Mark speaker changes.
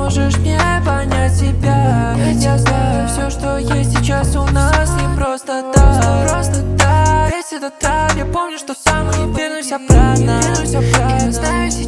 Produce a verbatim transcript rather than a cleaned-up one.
Speaker 1: поможешь мне понять себя. Ведь я знаю, все, что есть сейчас у нас, не просто так, просто так. Ведь это так, я помню, что сам и вернусь обратно. И я знаю,